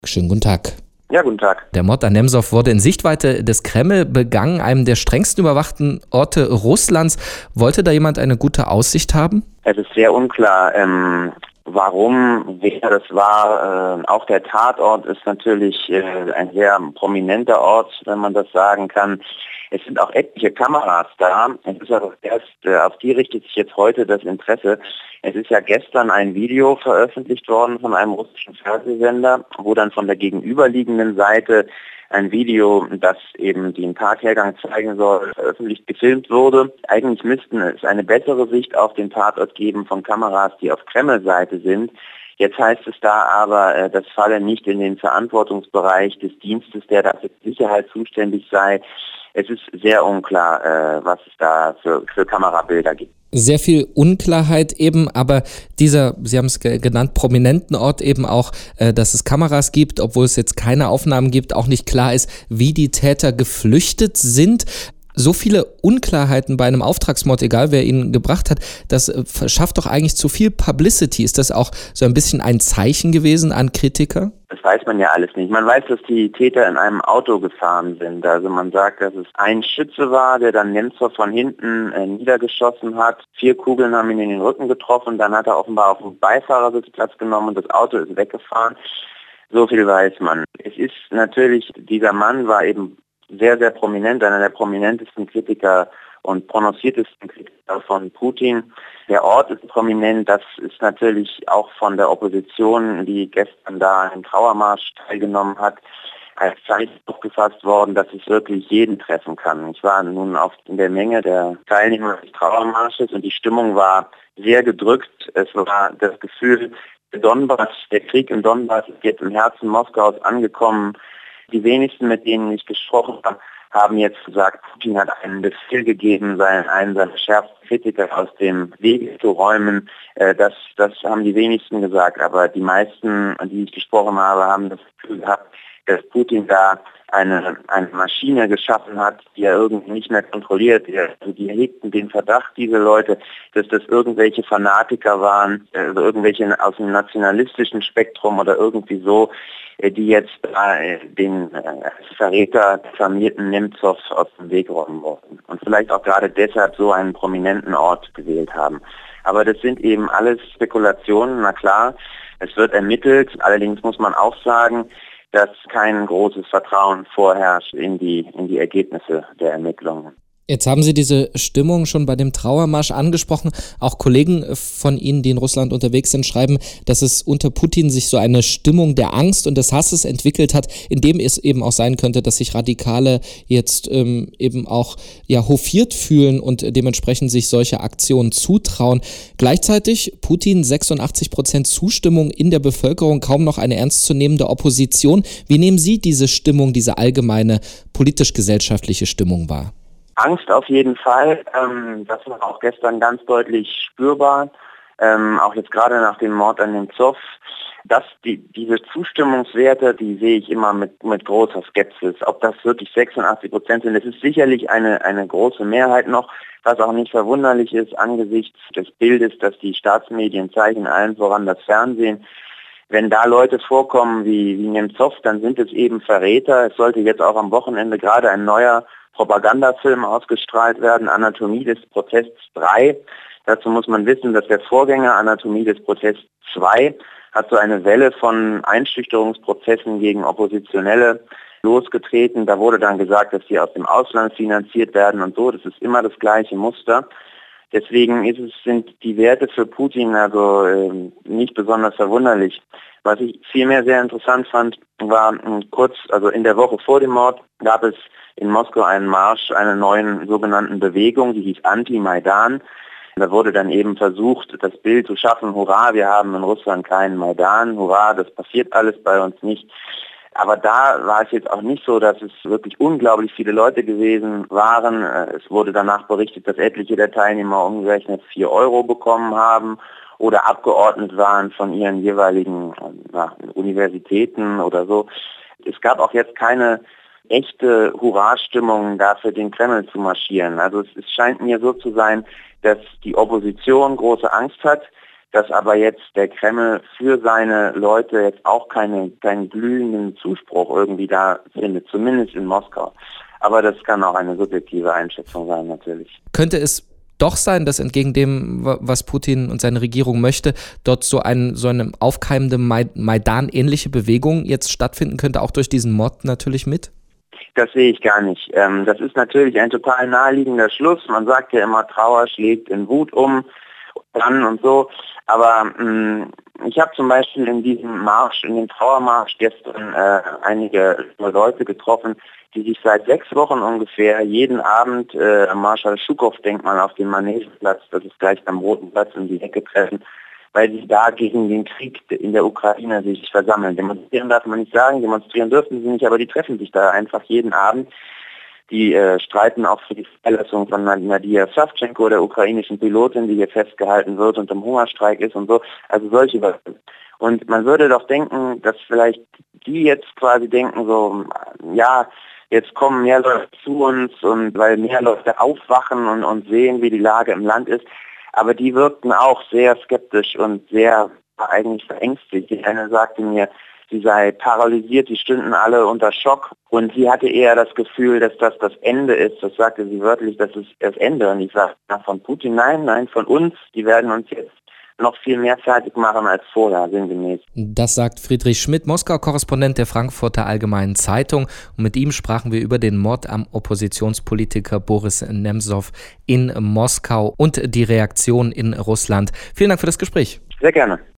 Schönen guten Tag. Ja, guten Tag. Der Mord an Nemsow wurde in Sichtweite des Kreml begangen, einem der strengsten überwachten Orte Russlands. Wollte da jemand eine gute Aussicht haben? Es ist sehr unklar, warum, wer das war. Auch der Tatort ist natürlich ein sehr prominenter Ort, wenn man das sagen kann. Es sind auch etliche Kameras da. Es ist aber erst, auf die richtet sich jetzt heute das Interesse. Es ist ja gestern ein Video veröffentlicht worden von einem russischen Fernsehsender, wo dann von der gegenüberliegenden Seite ein Video, das eben den Tathergang zeigen soll, veröffentlicht, gefilmt wurde. Eigentlich müssten es eine bessere Sicht auf den Tatort geben von Kameras, die auf Kreml-Seite sind. Jetzt heißt es da aber, das falle nicht in den Verantwortungsbereich des Dienstes, der dafür Sicherheit zuständig sei. Es ist sehr unklar, was es da für Kamerabilder gibt. Sehr viel Unklarheit eben, aber dieser, Sie haben es genannt, prominenten Ort eben auch, dass es Kameras gibt, obwohl es jetzt keine Aufnahmen gibt, auch nicht klar ist, wie die Täter geflüchtet sind. So viele Unklarheiten bei einem Auftragsmord, egal wer ihn gebracht hat, das schafft doch eigentlich zu viel Publicity. Ist das auch so ein bisschen ein Zeichen gewesen an Kritiker? Das weiß man ja alles nicht. Man weiß, dass die Täter in einem Auto gefahren sind. Also man sagt, dass es ein Schütze war, der dann Nemzow von hinten niedergeschossen hat. 4 Kugeln haben ihn in den Rücken getroffen. Dann hat er offenbar auf den Beifahrersitz Platz genommen und das Auto ist weggefahren. So viel weiß man. Es ist natürlich, dieser Mann war eben sehr, sehr prominent, einer der prominentesten Kritiker und prononciertesten Kritiker von Putin. Der Ort ist prominent, das ist natürlich auch von der Opposition, die gestern da im Trauermarsch teilgenommen hat, als Zeichen aufgefasst worden, dass es wirklich jeden treffen kann. Ich war nun in der Menge der Teilnehmer des Trauermarsches und die Stimmung war sehr gedrückt. Es war das Gefühl, der Krieg im Donbass ist jetzt im Herzen Moskaus angekommen. Die wenigsten, mit denen ich gesprochen habe, haben jetzt gesagt, Putin hat einen Befehl gegeben, einen seiner schärfsten Kritiker aus dem Wege zu räumen. Das haben die wenigsten gesagt, aber die meisten, die ich gesprochen habe, haben das Gefühl gehabt, dass Putin da eine Maschine geschaffen hat, die er irgendwie nicht mehr kontrolliert. Die hegten den Verdacht, diese Leute, dass das irgendwelche Fanatiker waren, also irgendwelche aus dem nationalistischen Spektrum oder irgendwie so, die jetzt den Verräter diffamierten Nemzow aus dem Weg räumen wollten. Und vielleicht auch gerade deshalb so einen prominenten Ort gewählt haben. Aber das sind eben alles Spekulationen, na klar, es wird ermittelt. Allerdings muss man auch sagen, dass kein großes Vertrauen vorherrscht in die Ergebnisse der Ermittlungen. Jetzt haben Sie diese Stimmung schon bei dem Trauermarsch angesprochen. Auch Kollegen von Ihnen, die in Russland unterwegs sind, schreiben, dass es unter Putin sich so eine Stimmung der Angst und des Hasses entwickelt hat, in dem es eben auch sein könnte, dass sich Radikale jetzt eben auch hofiert fühlen und dementsprechend sich solche Aktionen zutrauen. Gleichzeitig Putin 86% Zustimmung in der Bevölkerung, kaum noch eine ernstzunehmende Opposition. Wie nehmen Sie diese Stimmung, diese allgemeine politisch-gesellschaftliche Stimmung wahr? Angst auf jeden Fall, das war auch gestern ganz deutlich spürbar, auch jetzt gerade nach dem Mord an Nemzow. Diese Zustimmungswerte, die sehe ich immer mit großer Skepsis. Ob das wirklich 86% sind, das ist sicherlich eine große Mehrheit noch, was auch nicht verwunderlich ist angesichts des Bildes, das die Staatsmedien zeigen, allen voran das Fernsehen. Wenn da Leute vorkommen wie Nemzow, dann sind es eben Verräter. Es sollte jetzt auch am Wochenende gerade ein neuer Propagandafilm ausgestrahlt werden, Anatomie des Protests 3. Dazu muss man wissen, dass der Vorgänger Anatomie des Protests 2 hat so eine Welle von Einschüchterungsprozessen gegen Oppositionelle losgetreten. Da wurde dann gesagt, dass sie aus dem Ausland finanziert werden und so. Das ist immer das gleiche Muster. Deswegen sind die Werte für Putin also nicht besonders verwunderlich. Was ich vielmehr sehr interessant fand, war also in der Woche vor dem Mord gab es in Moskau einen Marsch einer neuen sogenannten Bewegung, die hieß Anti-Maidan. Da wurde dann eben versucht, das Bild zu schaffen, hurra, wir haben in Russland keinen Maidan, hurra, das passiert alles bei uns nicht. Aber da war es jetzt auch nicht so, dass es wirklich unglaublich viele Leute gewesen waren. Es wurde danach berichtet, dass etliche der Teilnehmer umgerechnet 4 Euro bekommen haben oder abgeordnet waren von ihren jeweiligen Universitäten oder so. Es gab auch jetzt keine echte Hurra-Stimmung, da für den Kreml zu marschieren. Also es scheint mir so zu sein, dass die Opposition große Angst hat, dass aber jetzt der Kreml für seine Leute jetzt auch keinen glühenden Zuspruch irgendwie da findet, zumindest in Moskau. Aber das kann auch eine subjektive Einschätzung sein, natürlich. Könnte es doch sein, dass entgegen dem, was Putin und seine Regierung möchte, dort so eine aufkeimende Maidan-ähnliche Bewegung jetzt stattfinden könnte, auch durch diesen Mord natürlich mit? Das sehe ich gar nicht. Das ist natürlich ein total naheliegender Schluss. Man sagt ja immer, Trauer schlägt in Wut um und so. Aber ich habe zum Beispiel in diesem Marsch, in dem Trauermarsch gestern einige Leute getroffen, die sich seit 6 Wochen ungefähr jeden Abend am Marschall-Schukow-Denkmal auf dem Manegeplatz, das ist gleich am Roten Platz, um die Ecke treffen, weil sie da gegen den Krieg in der Ukraine sich versammeln. Demonstrieren darf man nicht sagen, demonstrieren dürfen sie nicht, aber die treffen sich da einfach jeden Abend. Die streiten auch für die Freilassung von Nadia Savchenko, der ukrainischen Pilotin, die hier festgehalten wird und im Hungerstreik ist und so. Also solche Leute. Und man würde doch denken, dass vielleicht die jetzt quasi denken so, ja, jetzt kommen mehr Leute zu uns und weil mehr Leute aufwachen und sehen, wie die Lage im Land ist. Aber die wirkten auch sehr skeptisch und sehr eigentlich verängstigt. Die eine sagte mir, sie sei paralysiert, die stünden alle unter Schock und sie hatte eher das Gefühl, dass das das Ende ist. Das sagte sie wörtlich, das ist das Ende. Und ich sagte, von Putin, nein, von uns, die werden uns jetzt noch viel mehr fertig machen als vorher, sinngemäß. Das sagt Friedrich Schmidt, Moskau-Korrespondent der Frankfurter Allgemeinen Zeitung. Und mit ihm sprachen wir über den Mord am Oppositionspolitiker Boris Nemzow in Moskau und die Reaktion in Russland. Vielen Dank für das Gespräch. Sehr gerne.